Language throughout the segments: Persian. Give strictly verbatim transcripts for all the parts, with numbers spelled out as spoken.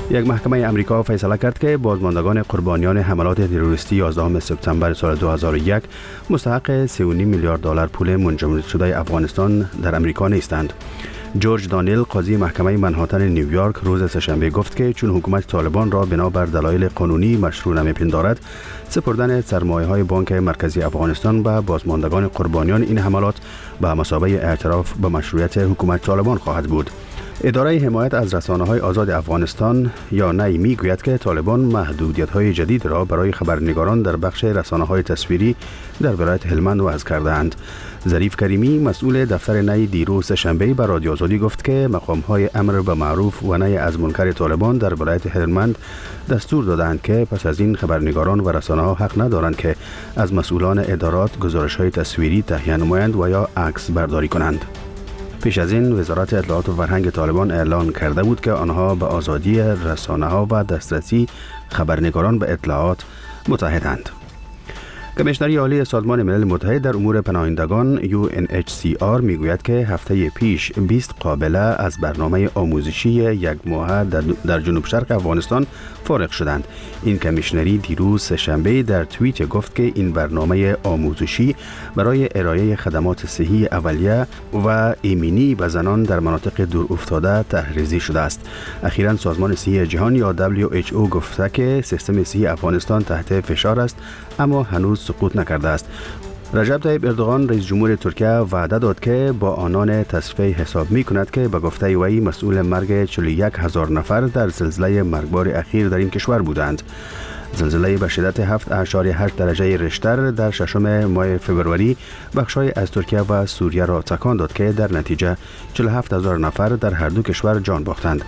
یک محکمه امریکا فیصله کرد که بازماندگان قربانیان حملات تروریستی یازدهم سپتامبر سال دو هزار و یک مستحق سه و نیم میلیارد دلار پول منجمد شده افغانستان در امریکا نیستند. جورج دانیل قاضی محکمه منهاتن نیویورک روز سه‌شنبه گفت که چون حکومت طالبان را بنابر دلایل قانونی مشروع نمی‌پندارد، سپردن سرمایه‌های بانک مرکزی افغانستان به بازماندگان قربانیان این حملات به مثابه اعتراف به مشروعیت حکومت طالبان خواهد بود. اداره حمایت از رسانه‌های آزاد افغانستان یا نی میگوید که طالبان محدودیت‌های جدید را برای خبرنگاران در بخش رسانه‌های تصویری در ولایت هلمند وضع کرده‌اند. ظریف کریمی مسئول دفتر نی دیروز سه‌شنبه به رادیو آزادی گفت که مقام‌های امر به معروف و نهی از منکر طالبان در ولایت هلمند دستور دادند که پس از این خبرنگاران و رسانه‌ها حق ندارند که از مسئولان ادارات گزارش‌های تصویری تهیه نمایند و یا عکس برداری کنند. پیش از این وزارت اطلاعات و فرهنگ طالبان اعلان کرده بود که آنها به آزادی رسانه‌ها و دسترسی خبرنگاران به اطلاعات متحدند. کمیشنری عالی سازمان ملل متحد در امور پناهندگان یو ان اچ سی آر میگوید که هفته پیش بیست قابله از برنامه آموزشی یک ماهه در, در جنوب شرق افغانستان فارغ شدند. این کمیشنری دیروز سه‌شنبه در توییت گفت که این برنامه آموزشی برای ارائه خدمات صحی اولیه و ایمنی به زنان در مناطق دور افتاده طرح‌ریزی شده است. اخیراً سازمان صحی جهان یا دبلیو اچ او گفته که سیستم صحی افغانستان تحت فشار است اما هنوز سقوط نکرده است. رجب طیب اردوغان رئیس جمهور ترکیه وعده داد که با آنان تصفیه حساب می کند که به گفته وی مسئول مرگ چهل و یک هزار نفر در زلزله مرگبار اخیر در این کشور بودند. زلزله به شدت هفت اعشاریه هشت درجه ریشتر در ششم ماه فوریه بخشای از ترکیه و سوریه را تکان داد که در نتیجه چهل و هفت هزار نفر در هر دو کشور جان باختند.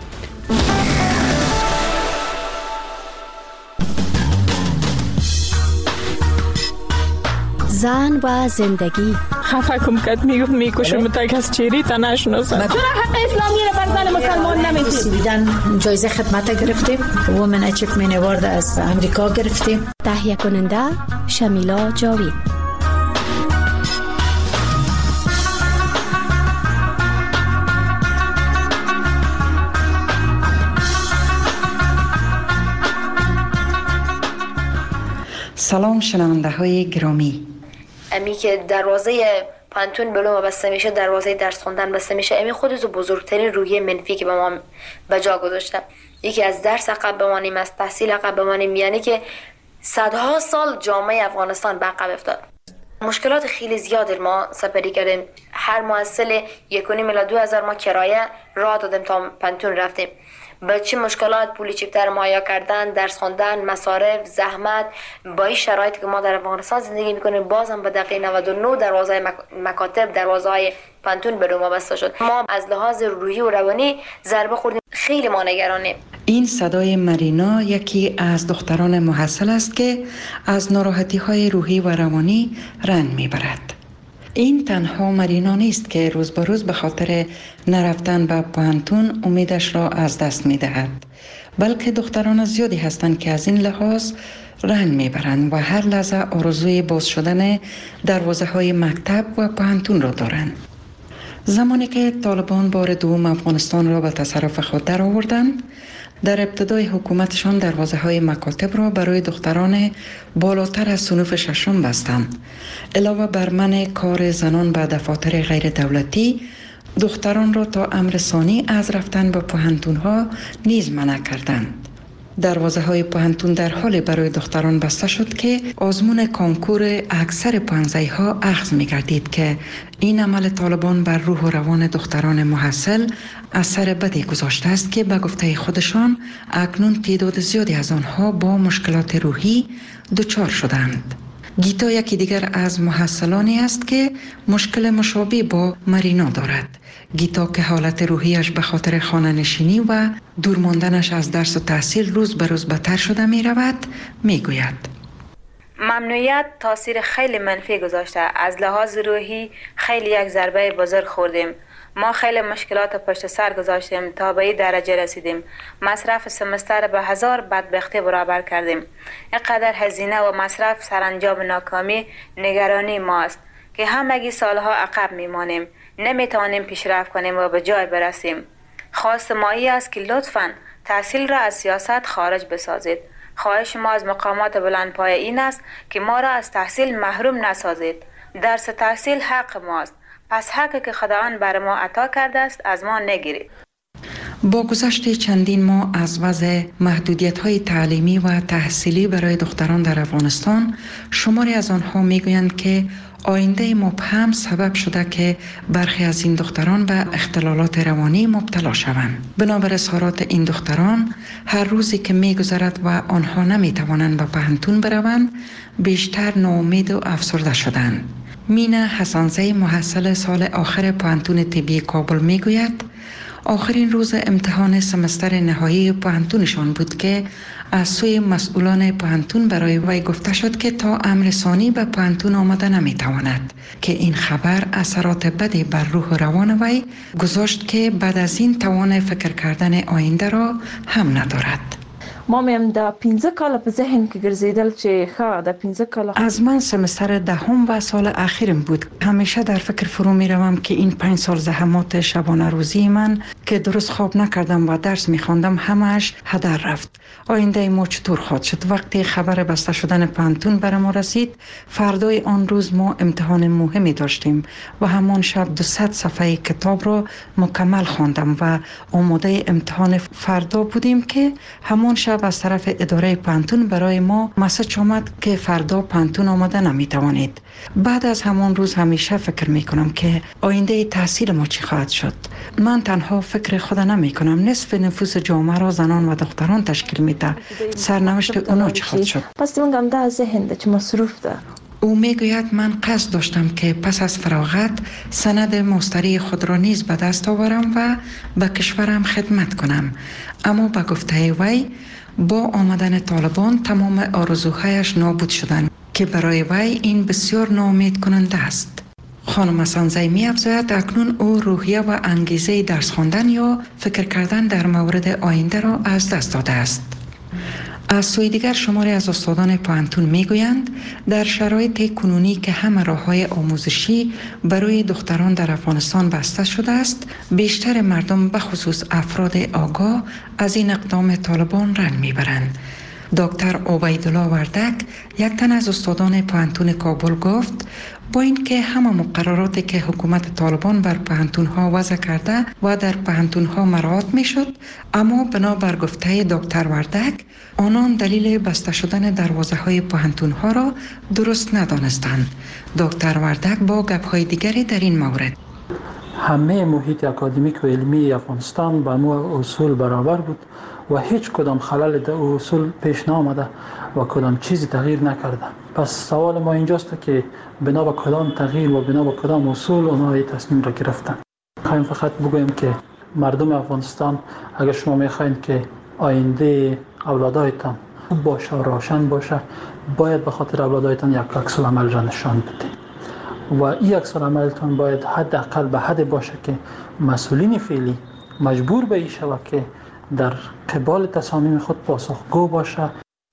زن و زندگی خفه کم کد میگفت میکشم تک از چیری تا نشناسم. چرا حق اسلامی رو بر زن مسلمان نمیدید؟ بیدن جایزه خدمت گرفتیم، وومن اچیومنت اوارد از امریکا گرفتیم. تهیه کننده شمیلا جاوید. سلام شنونده های گرامی. امی که دروازه پانتون بلوم بسته میشه، دروازه درس خوندن بسته میشه، امی خودش بزرگترین روحیه منفی که به ما به جا گذاشته. یکی از درس عقب بمانیم، از تحصیل عقب بمانیم، یعنی که صدها سال جامعه افغانستان به عقب افتاد. مشکلات خیلی زیاد ما سپری کردیم. هر محصل یک و نیم الی دو هزار ما کرایه راه دادیم تا پانتون رفتیم. با چه مشکلات پولی چیپتر مهیا کردن، درس خواندن، مصارف، زحمت، با این شرایطی که ما در افغانستان زندگی میکنیم، بازم به دقیقه نود و نه دروازه مکاتب، دروازه های پانتون به ما بسته شد. ما از لحاظ روحی و روانی ضربه خوردیم. خیلی ما نگرانیم. این صدای مرینا یکی از دختران محصل است که از ناراحتی های روحی و روانی رنج میبرد. این تنها مرینا نیست که روز به روز به خاطر نرفتن به پانتون امیدش را از دست می دهد، بلکه دختران زیادی هستند که از این لحاظ رنج می برند و هر لحظه آرزوی باز شدن دروازه های مکتب و پانتون را دارند. زمانی که طالبان بار دوم افغانستان را به تصرف خود در آوردند، در ابتدای حکومتشان دروازه های مکاتب را برای دختران بالاتر از صنف ششم بستند. علاوه بر منع کار زنان به دفاتر غیر دولتی، دختران را تا امر ثانی از رفتن به پوهنتون‌ها نیز منع کردند. دروازه های پوهنتون در حال برای دختران بسته شد که آزمون کنکور اکثر پوهنځی‌ها اخذ می گردید که این عمل طالبان بر روح و روان دختران محصل اثر بدی گذاشته است که به گفته خودشان اکنون تعداد زیادی از آنها با مشکلات روحی دچار شدند. گیتا یکی دیگر از محصلانی است که مشکل مشابه با مرینا دارد. گیتا که حالت روحیش به خاطر خانه نشینی و دور ماندنش از درس و تحصیل روز به روز بدتر شده می رود، می گوید. ممنوعیت تاثیر خیلی منفی گذاشته. از لحاظ روحی خیلی یک ضربه بزرگ خوردیم. ما خیلی مشکلات پشت سر گذاشتیم تا به این درجه رسیدیم. مصرف سمستر به هزار بدبختی برابر کردیم. اینقدر هزینه و مصرف سرانجام ناکامی نگرانی ماست که همگی سالها عقب میمانیم. نمیتوانیم پیشرفت کنیم و به جای برسیم. خواست ما ای است که لطفاً تحصیل را از سیاست خارج بسازید. خواهش ما از مقامات بلندپایه این است که ما را از تحصیل محروم نسازید. درس تحصیل حق ماست، پس حقی که خداوند بر ما عطا کرده است از ما نگیرید. با گذشت چندین ماه از وضع محدودیت‌های تعلیمی و تحصیلی برای دختران در افغانستان، شماری از آنها می‌گویند که آینده مبهم سبب شده که برخی از این دختران به اختلالات روانی مبتلا شوند. بنابر اظهارات این دختران، هر روزی که می‌گذرد و آنها نمی‌توانند به پانتون بروند، بیشتر ناامید و افسرده شدند. مینا حسنزی محصل سال آخر پانتون طبی کابل می‌گوید آخرین روز امتحان سمستر نهایی پانتونشان بود که از سوی مسئولان پانتون برای وی گفته شد که تا امر ثانی به پانتون آمده نمیتواند، که این خبر اثرات بدی بر روح و روان وی گذاشت که بعد از این توان فکر کردن آینده را هم ندارد. ما میم دا پنځه کاله په ذهن کې ګرځیدل چې ښه دا پنځه کاله از من سمستر دهم و سال اخیرم بود. همیشه در فکر فرو می روم که این پنج سال زحمات شبانه روزی من که درست خواب نکردم و درس می خواندم همش هدر رفت. آینده ما چطور خواهد شد؟ وقتی خبر بسته شدن پانتون بر ما رسید، فردای آن روز ما امتحان مهمی داشتیم و همان شب دویست صفحه کتاب را مکمل خواندم و آماده امتحان فردا بودیم که همان شب از طرف اداره پانتون برای ما مسج آمد که فردا پانتون آمده نمی توانید. بعد از همان روز همیشه فکر می کنم که آینده تحصیل ما چی خواهد شد. من تنها فکر خود نمی کنم، نصف نفوس جامعه را زنان و دختران تشکیل می ده. سرنوشت اونا چی خواهد شد؟ پس دیمون گم ده ذهن ده چه مصروف ده. او می گوید من قصد داشتم که پس از فراغت سند ماستری خود را نیز به دست آورم و به کشورم خدمت کنم، اما به گفته وی با آمدن طالبان تمام آرزوهایش نابود شدند که برای وی این بسیار ناامید کننده است. خانم حسنزی می افزاید اکنون او روحیه و انگیزه درس خواندن یا فکر کردن در مورد آینده را از دست داده است. از سوی دیگر شماری از استادان پانتون می گویند در شرایط کنونی که همه راه‌های آموزشی برای دختران در افغانستان بسته شده است، بیشتر مردم به خصوص افراد آگاه از این اقدام طالبان رنج می برند. دکتر عبیدالله وردک، یک تن از استادان پانتون کابل، گفت با اینکه همه مقرراتی که حکومت طالبان بر پانتون‌ها وضع کرده و در پانتون‌ها مراعات می‌شد، اما بنابر گفته دکتر وردک آنان دلیل بسته شدن دروازه‌های پانتون‌ها را درست ندانستند. دکتر وردک با گپ‌های دیگری در این مورد: همه محیط اکادمیک و علمی افغانستان با مو اصول برابر بود و هیچ کدام خلل در اصول پیش نامده و کدام چیزی تغییر نکرده. پس سوال ما اینجاست که بنا به کدام تغییر و بنا به کدام اصول اونها این تصمیم را گرفتن. خواهیم فقط بگویم که مردم افغانستان، اگر شما میخواین که آینده اولادایتان خوب باشه و روشن باشه، باید به خاطر اولادایتان یک عکس العمل را نشان بدید و این عکس العملتان باید حداقل به حد باشه که مسئولین فعلی مجبور به این شود که در قبال تصامیم خود پاسخگو باشه.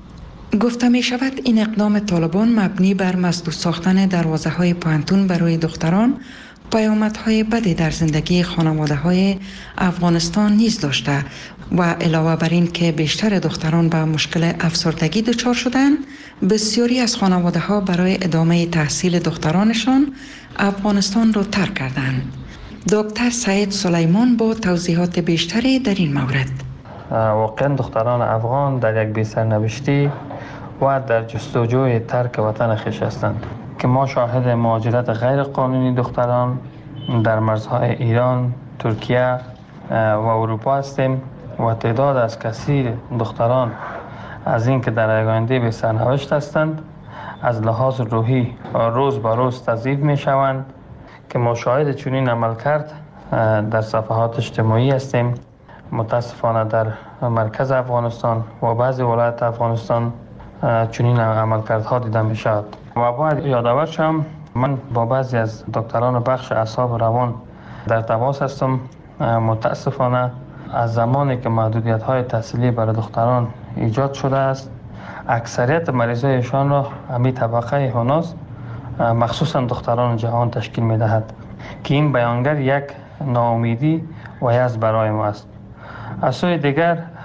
گفته می شود این اقدام طالبان مبنی بر مسدود ساختن دروازه های پانتون برای دختران پیامدهای بدی در زندگی خانواده های افغانستان نیز داشته و علاوه بر این که بیشتر دختران به مشکل افسردگی دچار شدند، بسیاری از خانواده ها برای ادامه تحصیل دخترانشان افغانستان را ترک کردند. دکتر سعید سلیمان با توضیحات بیشتری در این مورد: واقعا دختران افغان در یک بی سرنوشتی و در جستجوی ترک وطن خویش هستند که ما شاهد مهاجرت غیر قانونی دختران در مرزهای ایران، ترکیه و اروپا هستیم و تعداد از کثیر دختران از این که در آینده به سرنوشت هستند از لحاظ روحی روز به روز تضعیف می شوند که ما شاهد چنین عملکرد در صفحات اجتماعی هستیم. متاسفانه در مرکز افغانستان و بعضی ولایت افغانستان چنین عملکردها دیده می شود و باید یادآور شم من با بعضی از دکتران بخش اعصاب روان در تماس هستم. متاسفانه از زمانی که محدودیت های تحصیلی برای دختران ایجاد شده است، اکثریت مریضایشان را همین طبقه هنوز مخصوصا دختران جوان تشکیل می دهد که این بیانگر یک ناامیدی و یأس برای ما است. از سوی دیگر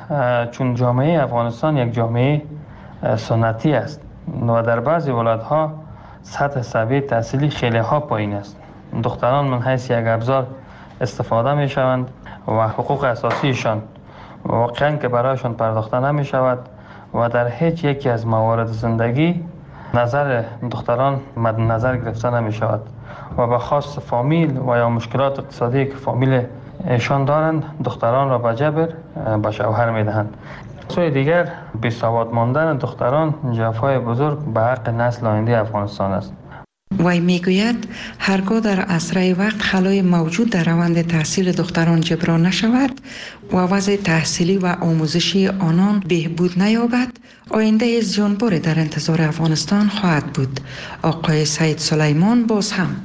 چون جامعه افغانستان یک جامعه سنتی است و در بعضی ولایت‌ها سطح سویه تحصیلی خیلی ها پایین است. دختران من حیث یک ابزار استفاده می شوند و حقوق اساسیشان واقعا که برایشان پرداخته نمی شود و در هیچ یکی از موارد زندگی نظر دختران مد نظر گرفته نمی شود و به خاص فامیل و یا مشکلات اقتصادی که فامیل ایشان دارند دختران را به جبر به شوهر می دهند. سوی دیگر بی‌سواد ماندن دختران جفای بزرگ به حق نسل آینده افغانستان است. وی میگوید هرگاه در اسرع وقت خلای موجود در روند تحصیل دختران جبران نشود و وضع تحصیلی و آموزشی آنان بهبود نیابد، آینده زیانبار در انتظار افغانستان خواهد بود. آقای سید سلیمان باز هم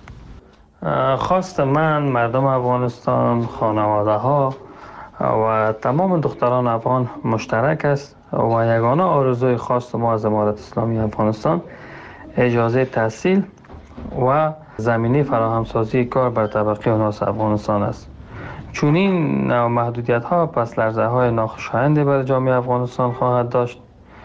خواست من، مردم افغانستان، خانواده ها و تمام دختران افغان مشترک است و یگانه آرزوی خواست ما از امارت اسلامی افغانستان اجازه تحصیل و زمینه فراهمسازی کار بر طبقه ناس افغانستان است. چون این محدودیت ها پس لرزه های ناخوشایندی بر جامعه افغانستان خواهد داشت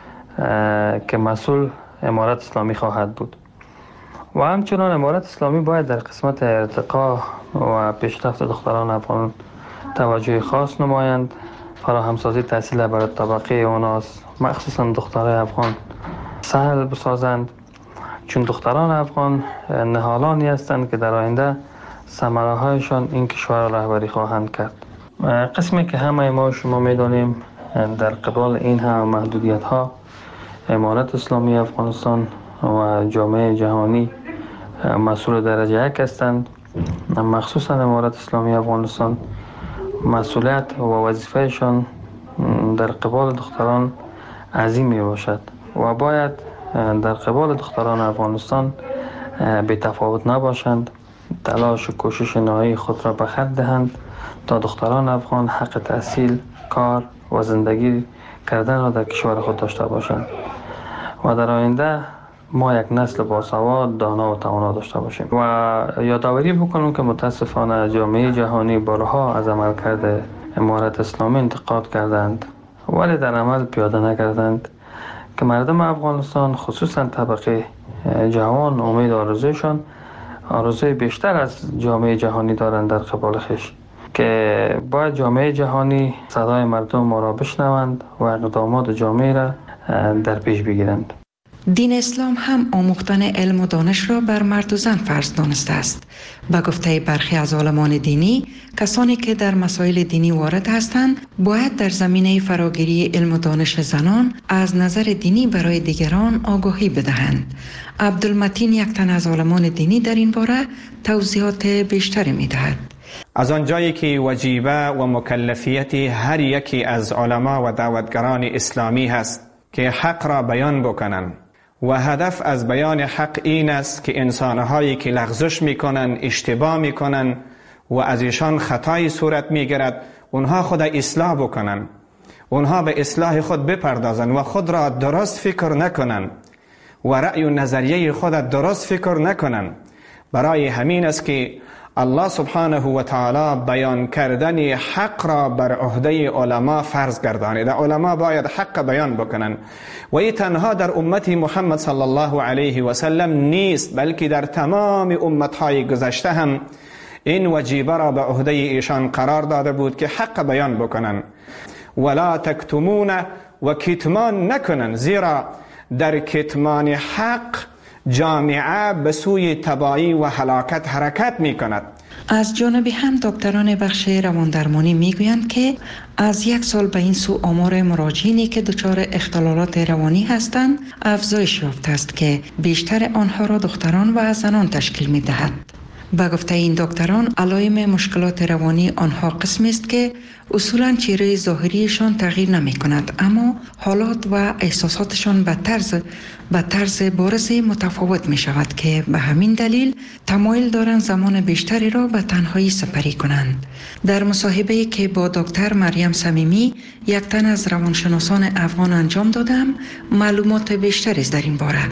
که مسئول امارت اسلامی خواهد بود و همچنان امارت اسلامی باید در قسمت ارتقا و پیشرفت دختران افغان توجه خاص نمایند، فراهمسازی تحصیل بر طبقه اوناس مخصوصا دخترای افغان سهل بسازند، چون دختران افغان نهالانی هستند که در آینده ثمره هایشان این کشور را رهبری خواهند کرد. قسمی که همه ما شما میدانیم در قبال این هم محدودیت ها امارت اسلامی افغانستان و جامعه جهانی مسئول درجه یک هستند، مخصوصا امارت اسلامی افغانستان مسئولیت و وظیفهشان در قبال دختران عظیم می باشد و باید در قبال دختران افغانستان بی تفاوت نباشند، تلاش و کوشش نهایی خود را به خرج دهند تا دختران افغان حق تحصیل، کار و زندگی کردن را در کشور خود داشته باشند و در آینده ما یک نسل باسواد، دانا و توانا داشته باشیم. و یادآوری بکنم که متاسفانه جامعه جهانی بارها از عملکرد امارت اسلامی انتقاد کردند ولی در عمل پیاده نکردند که مردم افغانستان خصوصا طبقه جوان امید آرزویشان آرزوی بیشتر از جامعه جهانی دارند در قبال خویش که باید جامعه جهانی صدای مردم ما را بشنوند و اقدامات جامعه را در پیش بگیرند. دین اسلام هم آموختن علم و دانش را بر مرد و زن فرض دانسته است. به گفته برخی از عالمان دینی، کسانی که در مسائل دینی وارد هستند باید در زمینه فراگیری علم و دانش زنان از نظر دینی برای دیگران آگاهی بدهند. عبدالمتین یک تن از عالمان دینی در این باره توضیحات بیشتری می‌دهد. از آنجایی که وجیبه و مکلفیت هر یکی از علما و دعوتگران اسلامی هست که حق را بیان بکنند و هدف از بیان حق این است که انسانهایی که لغزش میکنن، اشتباه میکنن و از ایشان خطای صورت میگیرد اونها خود اصلاح بکنن، اونها به اصلاح خود بپردازن و خود را درست فکر نکنن و رأی و نظریه خود درست فکر نکنن. برای همین است که الله سبحانه و تعالی بیان کردن حق را بر عهده علما فرض گردانیده. علما باید حق بیان بکنن و این تنها در امت محمد صلی الله علیه و سلم نیست، بلکه در تمام امتهای گذشته هم این وجیبه را به عهده ایشان قرار داده بود که حق بیان بکنن. ولا تکتمون و کتمان نکنن، زیرا در کتمان حق جامعه به سوی تباهی و هلاکت حرکت می کند. از جانب هم دکتران بخش رواندرمانی می گویند که از یک سال به این سو آمار مراجعینی که دچار اختلالات روانی هستند افزایش یافته است که بیشتر آنها را دختران و زنان تشکیل می دهد. به گفته این دکتران علائم مشکلات روانی آنها قسمی است که اصولا چهره ظاهریشان تغییر نمی کند، اما حالات و احساساتشان به طرز به طرز بارز متفاوت می شود که به همین دلیل تمایل دارند زمان بیشتری را به تنهایی سپری کنند. در مصاحبه‌ای که با دکتر مریم صمیمی یک تن از روانشناسان افغان انجام دادم معلومات بیشتری در این باره.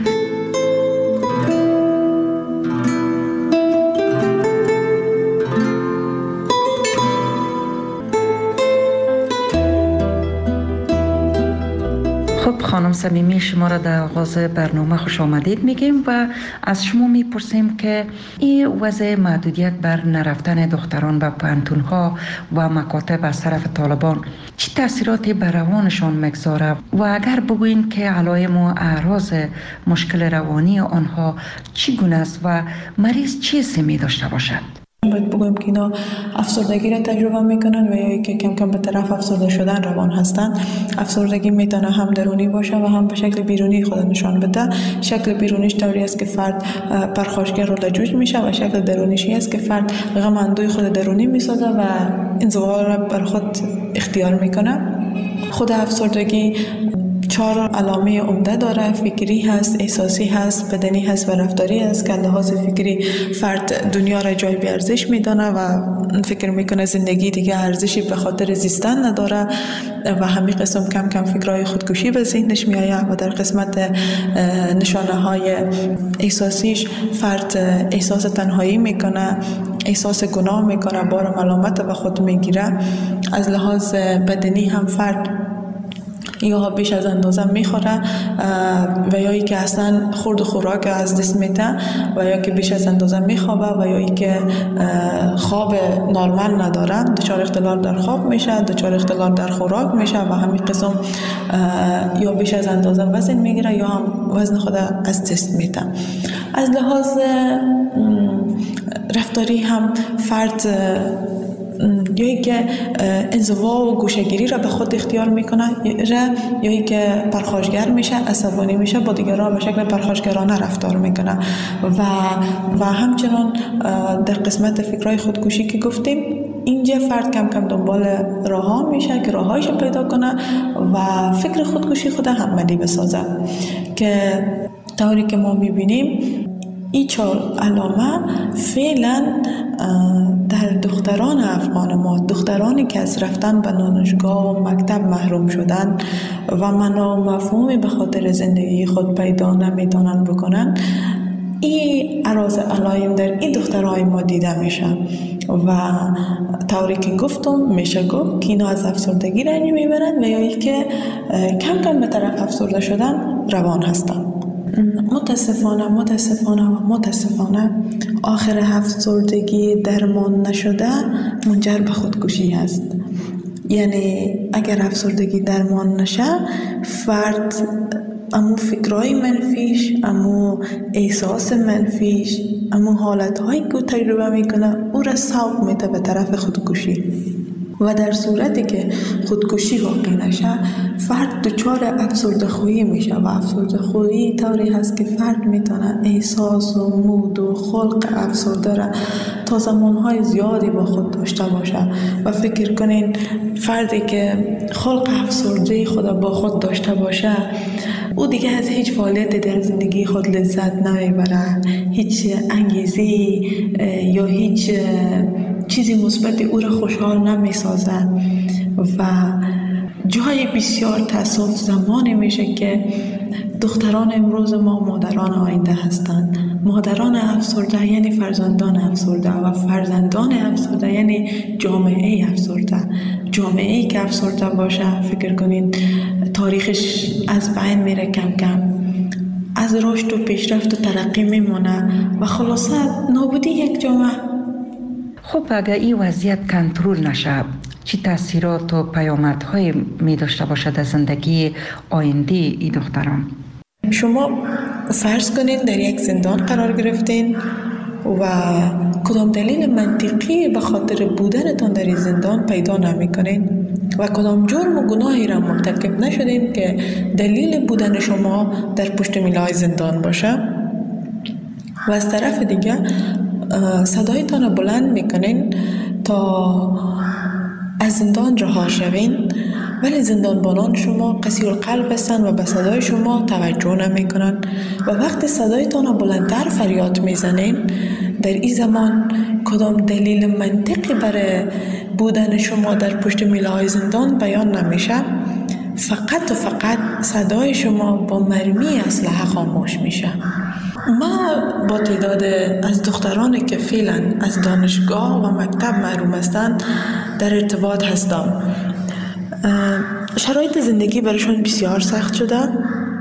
صمیمی شما را در آغاز برنامه خوش آمدید میگیم و از شما میپرسیم که این وضع محدودیت بر نرفتن دختران به پانتونها و مکاتب از طرف طالبان چه تاثیراتی بر روانشان میگذاره و اگر بگوین که علائم و اعراض مشکل روانی آنها چگونه است و مریض چه سمی داشته باشد؟ باید بگویم که اینا افسردگی را تجربه میکنن و یا که کم کم به طرف افسرده شدن روان هستند. افسردگی میتونه هم درونی باشه و هم به شکل بیرونی خود نشان بده. شکل بیرونیش طوری است که فرد پرخاشگر و لجوج میشه و شکل درونیش است که فرد غم اندوی خود درونی میسازه و انزوا را بر خود اختیار میکنه. خود افسردگی چهار علامه عمده داره: فکری هست، احساسی هست، بدنی هست و رفتاری هست. که لحاظ فکری فرد دنیا را جای بی ارزش میدانه و فکر میکنه زندگی دیگه ارزشی به خاطر زیستن نداره و همین قسم کم کم فکرهای خودکشی به ذهنش میآید. و در قسمت نشانه های احساسیش فرد احساس تنهایی میکنه، احساس گناه میکنه، بار ملامت به خود میگیره. از لحاظ بدنی هم فرد یا بیش از اندازه میخوره و یا ای که اصلا خورد و خوراک از دست میده و یا که بیش از اندازه میخوابه و یا ای که خواب نرمال نداره، دچار اختلال در خواب میشه، دچار اختلال در خوراک میشه و همین قسم یا بیش از اندازه وزن میگیره یا هم وزن خود از دست میده. از لحاظ رفتاری هم فرد یا ای که انزوا و گوشه‌گیری را به خود اختیار میکنه یا ای که پرخاشگر میشه، عصبانی میشه، با دیگران به شکل پرخاشگرانه رفتار میکنه و و همچنان در قسمت فکرهای خودکشی که گفتیم اینجا فرد کم کم دنبال راه ها میشه که راهایش پیدا کنه و فکر خودکشی خود هم عملی بسازه. که طوری که ما میبینیم این چهار علامه فعلا در دختران افغان ما، دخترانی که از رفتن به دانشگاه و مکتب محروم شدن و معنا و مفهومی به خاطر زندگی خود پیدا نمیتونن بکنن، این اعراض علائم در این دخترهای ما دیده میشه و طوری که گفتم میشه گفت که اینا از افسردگی رنج میبرن و یا ای که کم کم به طرف افسرده شدن روان هستن. متاسفانه متاسفانه و متاسفانه آخر افسردگی درمان نشده منجر به خودکشی است. یعنی اگر افسردگی درمان نشه فرد امو فکرهای منفیش، امو احساس منفیش، امو حالتهایی که تجربه میکنه او را سوق میده به طرف خودکشی و در صورتی که خودکشی واقع نشه فرد دچار افسرده خویی میشه و افسرده خویی طوری هست که فرد میتونه احساس و مود و خلق افسرده را تا زمانهای زیادی با خود داشته باشه و فکر کنین فردی که خلق افسرده خود با خود داشته باشه او دیگه از هیچ فعالیت در زندگی خود لذت نمیبره، هیچ انگیزه یا هیچ چیزی مثبت او را خوشحال نمیسازه و جای بسیار تأسف زمانی میشه که دختران امروز ما مادران آینده هستند. مادران افسرده یعنی فرزندان افسرده و فرزندان افسرده یعنی جامعه افسرده. جامعه ای که افسرده باشه فکر کنید تاریخش از بین میره کم کم، از رشد و پیشرفت و ترقی میمونه و خلاصه نابودی یک جامعه. خب اگر این وضعیت کنترل نشه چه تاثیرات و پیامدهای می داشته باشد در زندگی آینده این دختران؟ شما فرض کنین در یک زندان قرار گرفتین و کدام دلیل منطقی به خاطر بودنتان در این زندان پیدا نمی کنین و کدام جرم و گناهی را مرتکب نشدین که دلیل بودن شما در پشت میلای زندان باشه و از طرف دیگه صدایتان را بلند میکنین تا از زندان رها شوین ولی زندانبانان شما قسی القلب هستند و به صدای شما توجه نمیکنن و وقتی صدایتان را بلندتر فریاد میزنین در این زمان کدام دلیل منطقی برای بودن شما در پشت میله‌های زندان بیان نمیشه، فقط و فقط صدای شما با مرمی اسلحه خاموش میشه. ما با تعداد از دخترانی که فعلا از دانشگاه و مکتب محروم هستند در ارتباط هستم. شرایط زندگی برایشان بسیار سخت شده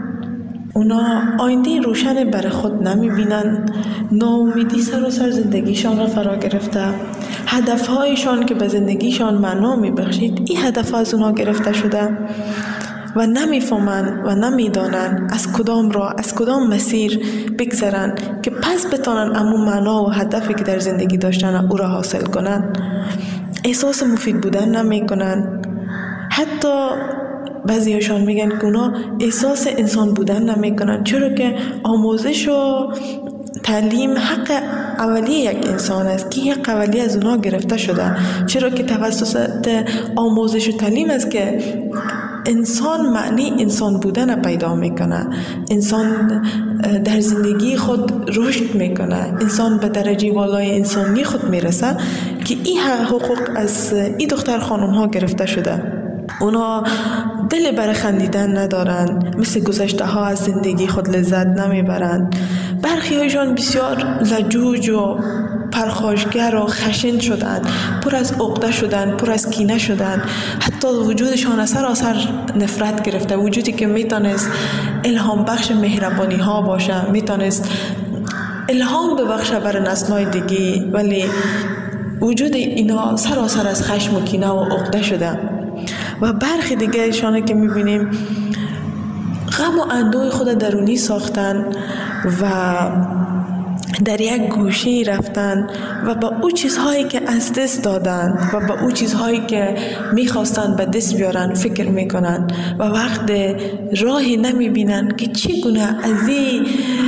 اونا آینده روشن برای خود نمی بینن، ناامیدی سراسر زندگیشان را فرا گرفته، هدفهایشان که به زندگیشان معنا می بخشید این هدف از اونا گرفته شده و نمیفهمن و نمیدانن از کدام راه، از کدام مسیر بگذرن که پس بتانن امو معنا و هدفی که در زندگی داشتن او را حاصل کنن. احساس مفید بودن نمی کنن. حتی بعضیشان میگن که اونا احساس انسان بودن نمی کنن، چرا که آموزش و تعلیم حق اولیه یک انسان است که حق اولیه از اونا گرفته شده، چرا که توسط آموزش و تعلیم است که انسان معنی انسان بودن پیدا میکنه، انسان در زندگی خود رشد میکنه، انسان به درجه والای انسانی خود میرسه که این حقوق از این دختر خانم ها گرفته شده. اونا دل بر خندیدن ندارن، مثل گذشته ها از زندگی خود لذت نمیبرند. برخی هایشان بسیار لجوج و پرخاشگر و خشن شدند، پر از عقده شدند، پر از کینه شدند. حتی وجودشان سراسر نفرت گرفته، وجودی که میتونست الهام بخش مهربانی ها باشه، میتونست الهام ببخشه بر نسل‌های دیگه، ولی وجود اینا سراسر از خشم و کینه و عقده شده. و برخی دیگه ایشانه که میبینیم غم و اندوه خود درونی ساختن و در یک گوشه رفتن و با او چیزهایی که از دست دادن و با او چیزهایی که میخواستن به دست بیارن فکر میکنن و وقت راهی نمیبینن که چگونه از این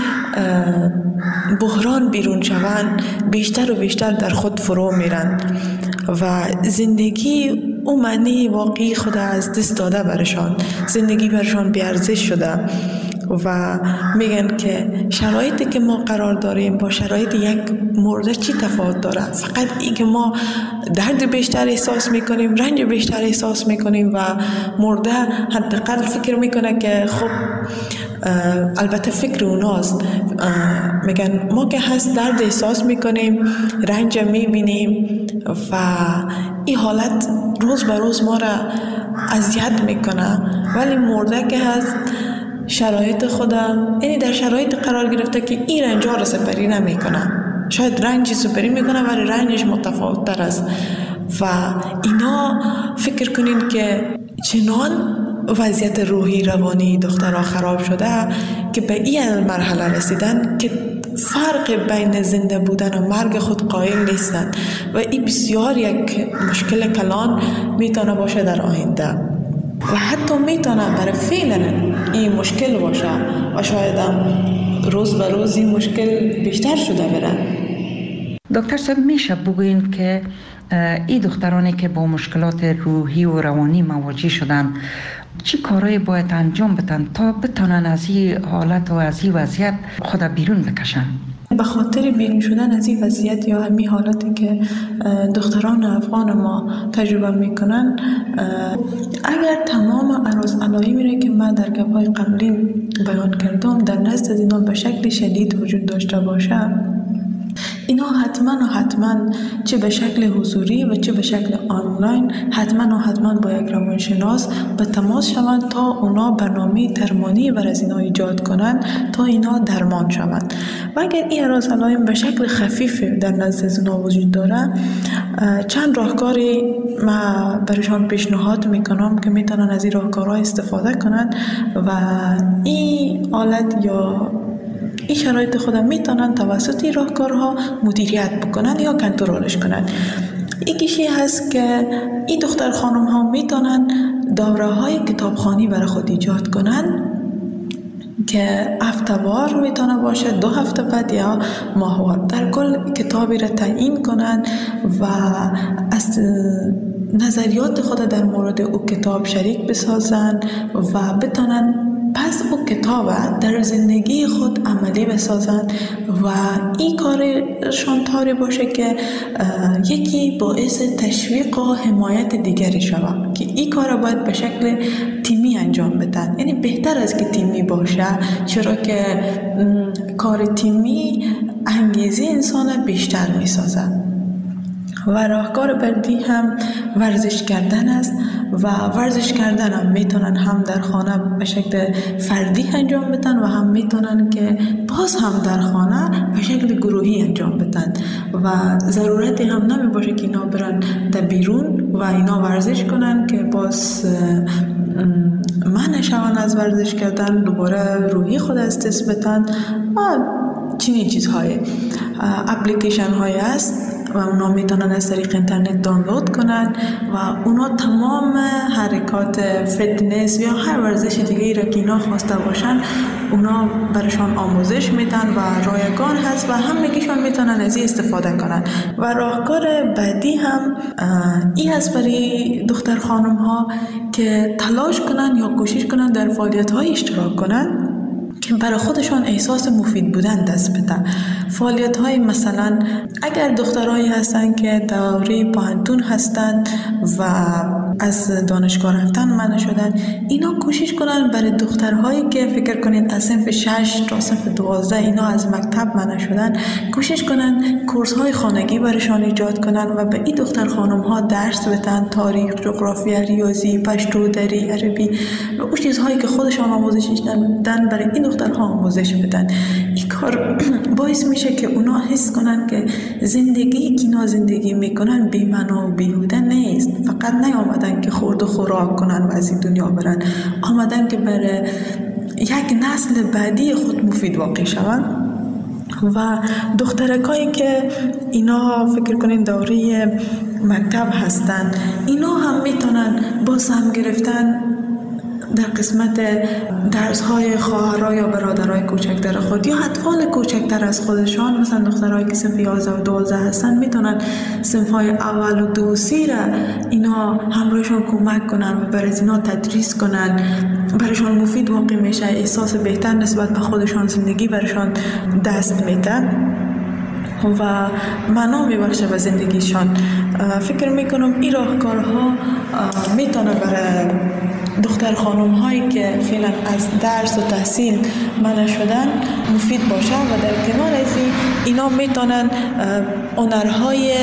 بحران بیرون شوند، بیشتر و بیشتر در خود فرو میرن و زندگی او معنی واقعی خود از دست داده برشان، زندگی برشان بیارزش شده و میگن که شرایطی که ما قرار داریم با شرایط یک مرده چی تفاوت داره؟ فقط این که ما درد بیشتر احساس میکنیم، رنج بیشتر احساس میکنیم و مرده حداقل فکر میکنه که خب البته فکر اوناست، میگن ما که هست درد احساس میکنیم، رنج میبینیم و این حالت روز به روز ما را اذیت میکنه، ولی مرده که هست شرایط خودم یعنی در شرایط قرار گرفته که این رنج ها را سپری نمی کنه، شاید رنجی سپری میکنه ولی رنجش متفاوت تر است و اینا فکر کنین که چنان وضعیت روحی روانی دخترها خراب شده که به این مرحله رسیدن که فرق بین زنده بودن و مرگ خود قائل نیستند و این بسیار یک مشکل کلان میتونه باشه در آینده و حتی میتونه برای فعلا این مشکل باشه و شاید هم روز به روز این مشکل بیشتر شده بره. دکتر صاحب میشه بگوین که این دخترانی که با مشکلات روحی و روانی مواجه شدن چی کارایی باید انجام بدن تا بتونن از این حالت و از این وضعیت خود بیرون بکشن؟ به خاطر بیرون شدن از این وضعیت یا همین حالتی که دختران افغان ما تجربه میکنن، اگر تمام عرض علایمی را که من در گپ‌های قبلی بیان کردم در نزد اینا به شکل شدید وجود داشته باشه، اینا حتما و حتما چه به شکل حضوری و چه به شکل آنلاین حتما و حتما با یک روانشناس به تماس شوند تا اونا برنامه درمانی بر از اینا ایجاد کنند تا اینا درمان شوند. و اگر این عرض علائم به شکل خفیف در نزد اینا وجود داره، چند راهکاری ما برشان پیشنهاد میکنم که میتونن از این راهکارها استفاده کنند و این حالت یا این شرایط خودم میتونن توسط این راهکارها مدیریت بکنن یا کنترلش کنن. یکیشی هست که این دختر خانم ها میتونن دوره های کتابخوانی برای خود ایجاد کنن که هفته‌وار میتونه باشه، دو هفته بعد یا ماهوار، در کل کتابی را تعیین کنن و از نظریات خود در مورد او کتاب شریک بسازن و بتونن پس او کتاب در زندگی خود عملی بسازن و این کارشان طوری باشه که یکی باعث تشویق و حمایت دیگری شود که این کار باید به شکل تیمی انجام بدن. یعنی بهتر از که تیمی باشه، چرا که کار تیمی انگیزه انسان بیشتر می سازه. و راهکار بعدی هم ورزش کردن است و ورزش کردن هم میتونن هم در خانه به شکل فردی انجام بدن و هم میتونن که باز هم در خانه به شکل گروهی انجام بدن و ضرورتی هم نمی باشه که اینا برن در بیرون و اینا ورزش کنن که باز منع شون از ورزش کردن، دوباره روحی خود از دست بدن و چنین چیزهای اپلیکیشن های هست و اونا میتونن از طریق اینترنت دانلود کنن و اونا تمام حرکات فتنس یا هر ورزش دیگه ای را که اینا خواسته باشن اونا برشان آموزش میدن و رایگان هست و همگیشان میتونن از این استفاده کنن. و راهکار بعدی هم این هست برای دختر خانم ها که تلاش کنن یا کوشش کنن در فعالیت های اشتراک کنن که برای خودشان احساس مفید بودن دست بده. فعالیت های مثلا اگر دخترایی هستن که دوره پانتون هستن و از دانشگاه رفتن منع شدن، اینا کوشش کنن برای دخترهایی که فکر کنین از صنف شش تا صنف دوازده اینا از مکتب منع شدن، کوشش کنن کورس های خانگی برایشان ایجاد کنن و به این دختر خانم ها درس بدن، تاریخ، جغرافیا، ریاضی، پشتو، دری، عربی و اون چیزهایی که خودشان آموزش دادن برای این دخترها آموزش بدن. این کار باعث میشه که اونا حس کنن که زندگی که اینا زندگی میکنن بی معنا و بیهوده نیست. فقط نیامدن که خورد و خوراک کنن و از این دنیا برن، آمدن که برای یک نسل بعدی خود مفید واقع شون. و دخترکایی که اینا فکر کنین دوره مکتب هستن، اینا هم میتونن با سهم گرفتن در قسمت درس های خواهرای یا برادرای کوچکتر خود یا اطفال کوچکتر از خودشان، مثلا دخترایی که صنف یازده و دوازده هستن میتونن صنف های اول و دو و سه را اینا همراهشان کمک کنن و برای اینا تدریس کنن، برایشان مفید واقع میشه، احساس بهتر نسبت به خودشان زندگی برایشان دست میده و معنا میبخشه به زندگیشان. فکر میکنم این راهکارها میتونه برای دختر خانم هایی که فعلا از درس و تحصیل منع شدن مفید باشه و در کنار از این اینا میتونن هنرهای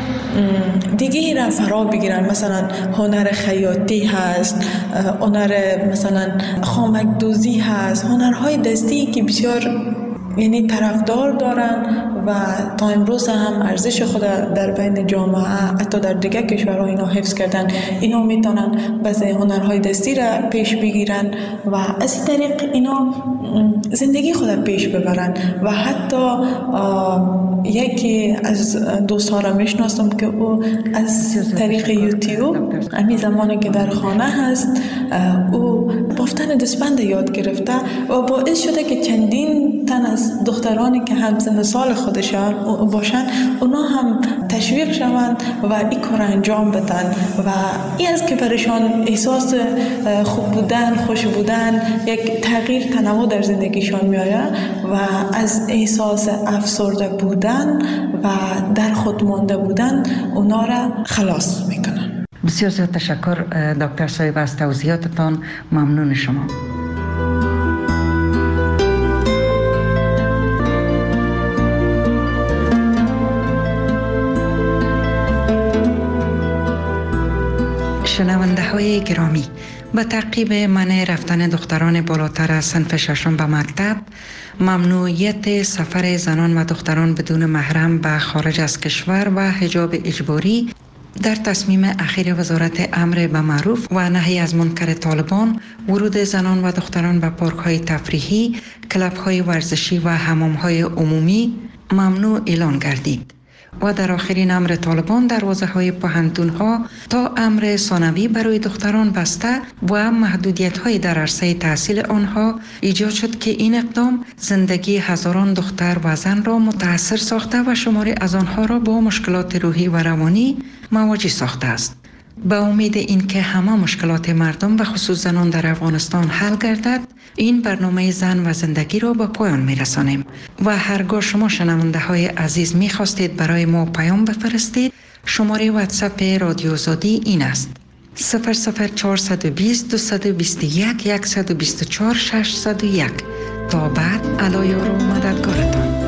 دیگه را فرا بگیرن. مثلا هنر خیاطی هست، هنر مثلا خامک دوزی هست، هنرهای دستی که بسیار یعنی طرفدار دارن و تا امروز هم ارزش خود در بین جامعه حتی در دیگه کشورها اینا حفظ کردن. اینا میتونن بعضی هنرهای دستی را پیش بگیرن و از این طریق اینا زندگی خود پیش ببرن. و حتی یکی از دوستها را میشناسم که او از طریق یوتیوب همین زمانی که در خانه هست او بافتن دستبند یاد گرفته و باعث شده که چندین تن از دخترانی که همسن سال خودشان باشن اونا هم تشویق شوند و این کار انجام بدن و این از که برشان احساس خوب بودن، خوش بودن، یک تغییر تنوع در زندگیشان میآید و از احساس افسرده بودن و در خود مانده بودن اونا را خلاص میکنن. بسیار زیاد تشکر دکتر صاحب از توضیحاتتان. ممنون شما. شنونده های گرامی، به تعقیب منع رفتن دختران بالاتر از صنف ششم به مکتب، ممنوعیت سفر زنان و دختران بدون محرم به خارج از کشور و حجاب اجباری در تصمیم اخیر وزارت امر به معروف و نهی از منکر طالبان، ورود زنان و دختران به پارک های تفریحی، کلب های ورزشی و حمام های عمومی ممنوع اعلان گردید. و در آخرین امر طالبان دروازه های پوهنتون ها تا امر ثانوی برای دختران بسته و محدودیت های در عرصه تحصیل آنها ایجاد شد که این اقدام زندگی هزاران دختر و زن را متاثر ساخته و شماری از آنها را با مشکلات روحی و روانی مواجه ساخته است. به امید اینکه همه مشکلات مردم و خصوص زنان در افغانستان حل گردد، این برنامه زن و زندگی را به پایان می‌رسانیم و هرگاه شما شنونده های عزیز می‌خواستید برای ما پیام بفرستید، شماره واتساپ رادیو آزادی این است: صفر صفر چهارصد و بیست دویست و بیست و یک صد و بیست و چهار ششصد و یک. تا بعد، الله یار و مددگارتان.